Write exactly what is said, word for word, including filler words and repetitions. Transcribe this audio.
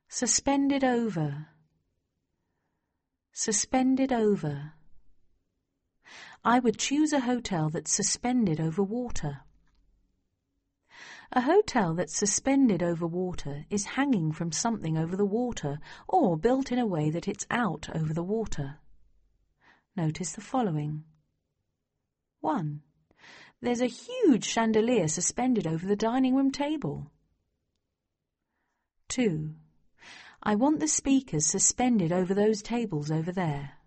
Suspended over. Suspended over. I would choose a hotel that's suspended over water. A hotel that's suspended over water is hanging from something over the water or built in a way that it's out over the water. Notice the following. one. There's a huge chandelier suspended over the dining room table. two. I want the speakers suspended over those tables over there.